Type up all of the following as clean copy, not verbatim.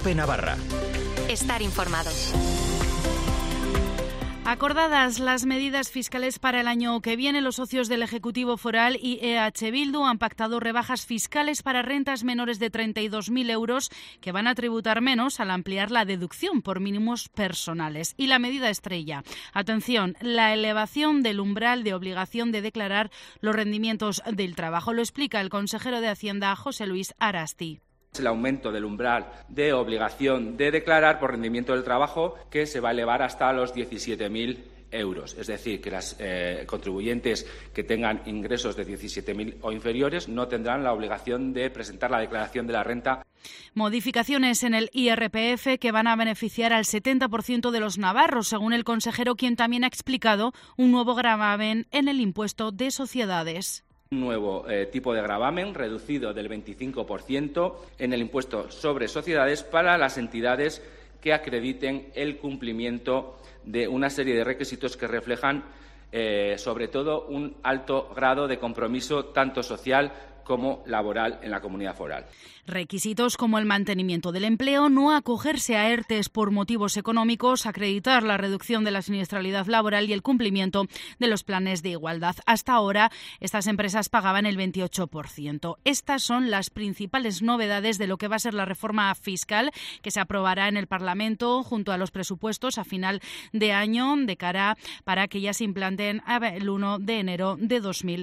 COPE Navarra. Estar informado. Acordadas las medidas fiscales para el año que viene, los socios del Ejecutivo Foral y EH Bildu han pactado rebajas fiscales para rentas menores de 32.000 euros que van a tributar menos al ampliar la deducción por mínimos personales. Y la medida estrella, atención, la elevación del umbral de obligación de declarar los rendimientos del trabajo. Lo explica el consejero de Hacienda, José Luis Arasti. El aumento del umbral de obligación de declarar por rendimiento del trabajo, que se va a elevar hasta los 17.000 euros. Es decir, que las contribuyentes que tengan ingresos de 17.000 o inferiores no tendrán la obligación de presentar la declaración de la renta. Modificaciones en el IRPF que van a beneficiar al 70% de los navarros, según el consejero, quien también ha explicado un nuevo gravamen en el impuesto de sociedades. Un nuevo tipo de gravamen reducido del 25% en el impuesto sobre sociedades para las entidades que acrediten el cumplimiento de una serie de requisitos que reflejan, sobre todo, un alto grado de compromiso tanto social como laboral en la comunidad foral. Requisitos como el mantenimiento del empleo, no acogerse a ERTEs por motivos económicos, acreditar la reducción de la siniestralidad laboral y el cumplimiento de los planes de igualdad. Hasta ahora, estas empresas pagaban el 28%. Estas son las principales novedades de lo que va a ser la reforma fiscal que se aprobará en el Parlamento junto a los presupuestos a final de año de cara para que ya se implanten el 1 de enero de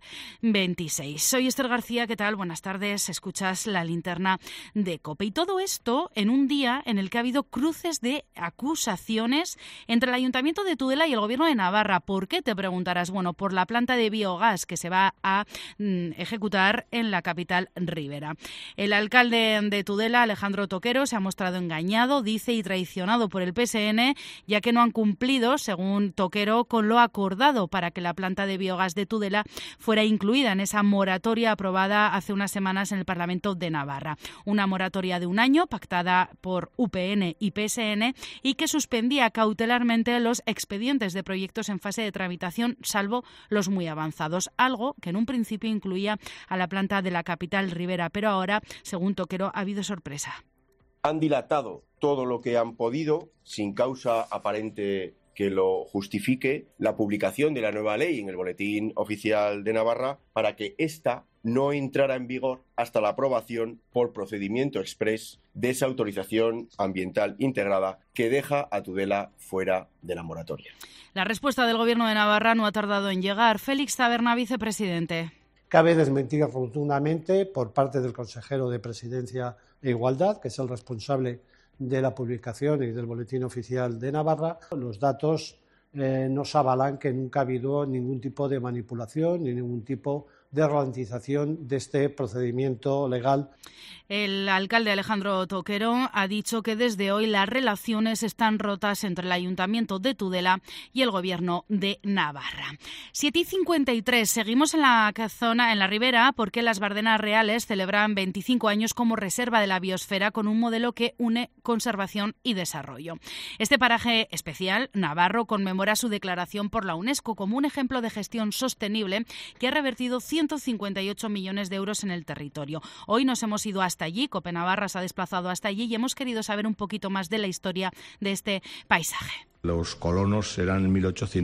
2026. Soy Esther García, ¿qué tal? Buenas tardes. Escuchas la linterna de COPE. Y todo esto en un día en el que ha habido cruces de acusaciones entre el Ayuntamiento de Tudela y el Gobierno de Navarra. ¿Por qué? Te preguntarás. Bueno, por la planta de biogás que se va a ejecutar en la capital ribera. El alcalde de Tudela, Alejandro Toquero, se ha mostrado engañado, dice, y traicionado por el PSN, ya que no han cumplido, según Toquero, con lo acordado para que la planta de biogás de Tudela fuera incluida en esa moratoria aprobada hace unas semanas en el Parlamento de Navarra. Una moratoria de un año pactada por UPN y PSN y que suspendía cautelarmente los expedientes de proyectos en fase de tramitación, salvo los muy avanzados, algo que en un principio incluía a la planta de la capital ribera, pero ahora, según Toquero, ha habido sorpresa. Han dilatado todo lo que han podido, sin causa aparente que lo justifique, la publicación de la nueva ley en el Boletín Oficial de Navarra para que ésta no entrara en vigor hasta la aprobación por procedimiento exprés de esa autorización ambiental integrada que deja a Tudela fuera de la moratoria. La respuesta del Gobierno de Navarra no ha tardado en llegar. Félix Taberna, vicepresidente. Cabe desmentir rotundamente por parte del consejero de Presidencia e Igualdad, que es el responsable de la publicación y del Boletín Oficial de Navarra. Los datos nos avalan que nunca ha habido ningún tipo de manipulación ni ningún tipo de ralentización de este procedimiento legal. El alcalde Alejandro Toquero ha dicho que desde hoy las relaciones están rotas entre el Ayuntamiento de Tudela y el Gobierno de Navarra. 7:53, seguimos en la zona, en la ribera, porque las Bardenas Reales celebran 25 años como reserva de la biosfera con un modelo que une conservación y desarrollo. Este paraje especial navarro conmemora su declaración por la UNESCO como un ejemplo de gestión sostenible que ha revertido 158 millones de euros en el territorio. Hoy nos hemos ido hasta allí, COPE Navarra se ha desplazado hasta allí y hemos querido saber un poquito más de la historia de este paisaje. Los colonos eran en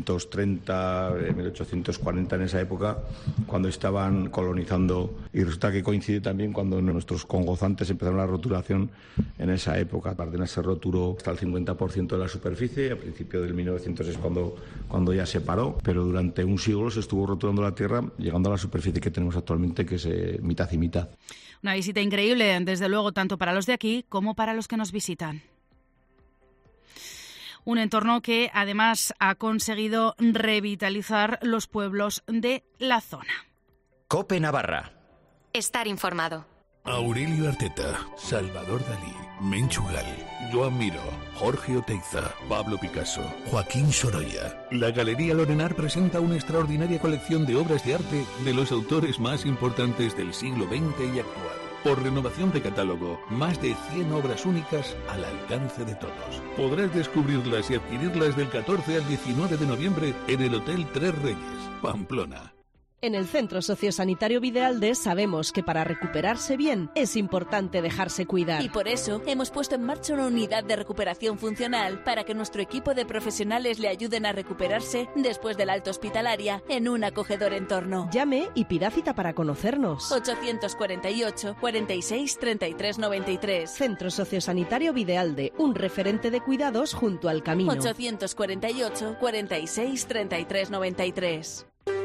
1830, 1840 en esa época, cuando estaban colonizando, y resulta que coincide también cuando nuestros congozantes empezaron la roturación en esa época. Bardenas se roturó hasta el 50% de la superficie, a principios del 1900 es cuando ya se paró, pero durante un siglo se estuvo roturando la tierra, llegando a la superficie que tenemos actualmente, que es mitad y mitad. Una visita increíble, desde luego, tanto para los de aquí como para los que nos visitan. Un entorno que además ha conseguido revitalizar los pueblos de la zona. COPE Navarra. Estar informado. Aurelio Arteta, Salvador Dalí, Menchu Gal, Joan Miró, Jorge Oteiza, Pablo Picasso, Joaquín Sorolla. La Galería Lorenar presenta una extraordinaria colección de obras de arte de los autores más importantes del siglo XX y actual. Por renovación de catálogo, más de 100 obras únicas al alcance de todos. Podrás descubrirlas y adquirirlas del 14 al 19 de noviembre en el Hotel Tres Reyes, Pamplona. En el Centro Sociosanitario Videalde sabemos que para recuperarse bien es importante dejarse cuidar. Y por eso hemos puesto en marcha una unidad de recuperación funcional para que nuestro equipo de profesionales le ayuden a recuperarse después del alta hospitalaria en un acogedor entorno. Llame y pida cita para conocernos. 848 46 33 93. Centro Sociosanitario Videalde, un referente de cuidados junto al camino. 848 46 33 93.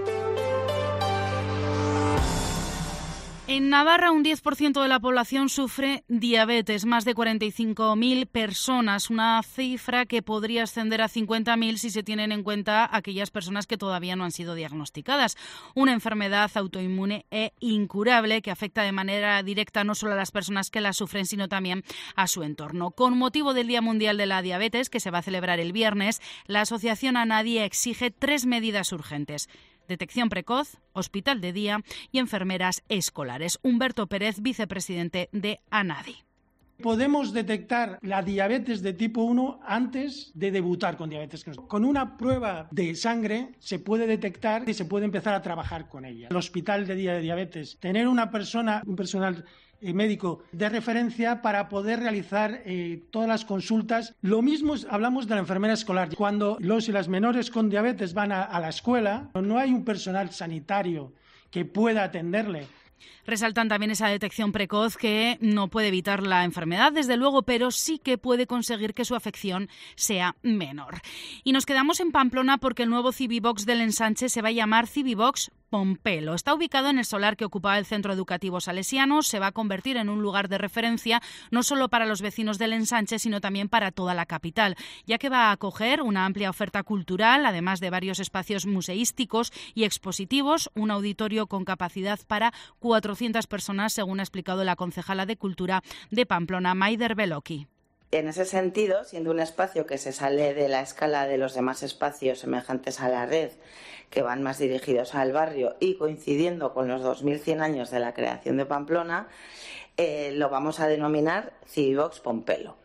En Navarra, un 10% de la población sufre diabetes, más de 45.000 personas, una cifra que podría ascender a 50.000 si se tienen en cuenta aquellas personas que todavía no han sido diagnosticadas. Una enfermedad autoinmune e incurable que afecta de manera directa no solo a las personas que la sufren, sino también a su entorno. Con motivo del Día Mundial de la Diabetes, que se va a celebrar el viernes, la asociación ANADI exige 3 medidas urgentes: detección precoz, hospital de día y enfermeras escolares. Humberto Pérez, vicepresidente de ANADI. Podemos detectar la diabetes de tipo 1 antes de debutar con diabetes. Con una prueba de sangre se puede detectar y se puede empezar a trabajar con ella. El hospital de día de diabetes, tener un personal médico de referencia para poder realizar todas las consultas. Lo mismo hablamos de la enfermera escolar. Cuando los y las menores con diabetes van a la escuela, no hay un personal sanitario que pueda atenderle. Resaltan también esa detección precoz que no puede evitar la enfermedad, desde luego, pero sí que puede conseguir que su afección sea menor. Y nos quedamos en Pamplona porque el nuevo Civibox del Ensanche se va a llamar Civibox Pompelo. Está ubicado en el solar que ocupaba el Centro Educativo Salesiano. Se va a convertir en un lugar de referencia no solo para los vecinos del Ensanche, sino también para toda la capital, ya que va a acoger una amplia oferta cultural, además de varios espacios museísticos y expositivos, un auditorio con capacidad para 400 personas, según ha explicado la concejala de Cultura de Pamplona, Maider Beloki. En ese sentido, siendo un espacio que se sale de la escala de los demás espacios semejantes a la red, que van más dirigidos al barrio, y coincidiendo con los 2100 años de la creación de Pamplona, lo vamos a denominar Civibox Pompelo.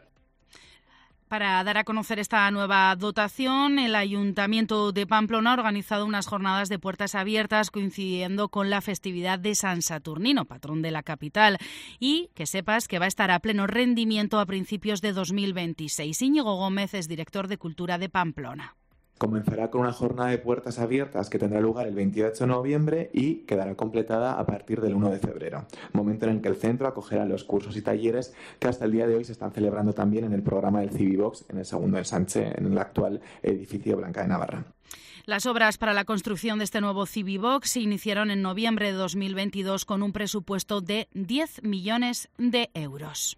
Para dar a conocer esta nueva dotación, el Ayuntamiento de Pamplona ha organizado unas jornadas de puertas abiertas coincidiendo con la festividad de San Saturnino, patrón de la capital, y que sepas que va a estar a pleno rendimiento a principios de 2026. Íñigo Gómez es director de Cultura de Pamplona. Comenzará con una jornada de puertas abiertas que tendrá lugar el 28 de noviembre y quedará completada a partir del 1 de febrero, momento en el que el centro acogerá los cursos y talleres que hasta el día de hoy se están celebrando también en el programa del Civibox en el segundo ensanche, en el actual edificio Blanca de Navarra. Las obras para la construcción de este nuevo Civibox se iniciaron en noviembre de 2022 con un presupuesto de 10 millones de euros.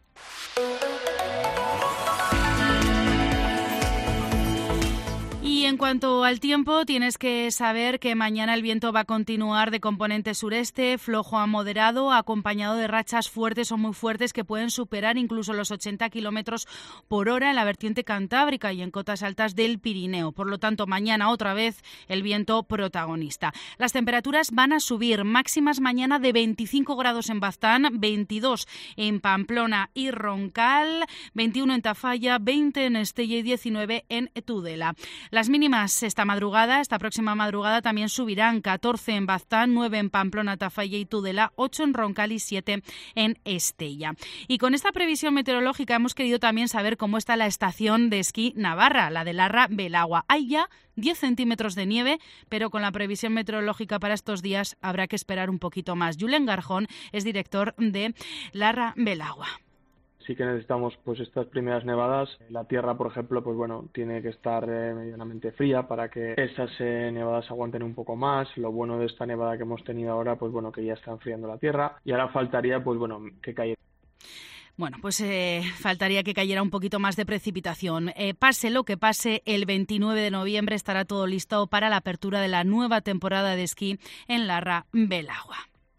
Y en cuanto al tiempo, tienes que saber que mañana el viento va a continuar de componente sureste, flojo a moderado, acompañado de rachas fuertes o muy fuertes que pueden superar incluso los 80 kilómetros por hora en la vertiente cantábrica y en cotas altas del Pirineo. Por lo tanto, mañana otra vez el viento protagonista. Las temperaturas van a subir, máximas mañana de 25 grados en Baztán, 22 en Pamplona y Roncal, 21 en Tafalla, 20 en Estella y 19 en Tudela. Las mínimas esta próxima madrugada también subirán, 14 en Baztán, 9 en Pamplona, Tafalla y Tudela, 8 en Roncal y 7 en Estella. Y con esta previsión meteorológica hemos querido también saber cómo está la estación de esquí Navarra, la de Larra Belagua. Hay ya 10 centímetros de nieve, pero con la previsión meteorológica para estos días habrá que esperar un poquito más. Julen Garjón es director de Larra Belagua. Sí que necesitamos pues estas primeras nevadas. La tierra, por ejemplo, pues bueno, tiene que estar medianamente fría para que esas nevadas aguanten un poco más. Lo bueno de esta nevada que hemos tenido ahora, pues bueno, que ya está enfriando la tierra y ahora faltaría pues bueno, que cayera. Bueno, pues faltaría que cayera un poquito más de precipitación. Pase lo que pase, el 29 de noviembre estará todo listo para la apertura de la nueva temporada de esquí en Larra Belagua.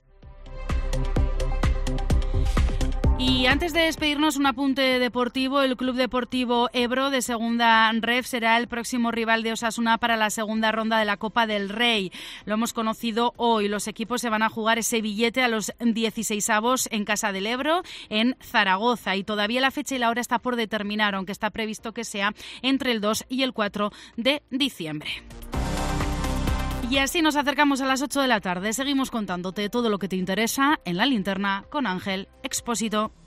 Y antes de despedirnos, un apunte deportivo. El Club Deportivo Ebro de Segunda Ref será el próximo rival de Osasuna para la segunda ronda de la Copa del Rey. Lo hemos conocido hoy. Los equipos se van a jugar ese billete a los 16avos en Casa del Ebro, en Zaragoza. Y todavía la fecha y la hora está por determinar, aunque está previsto que sea entre el 2 y el 4 de diciembre. Y así nos acercamos a las 8 de la tarde. Seguimos contándote todo lo que te interesa en La Linterna con Ángel Expósito.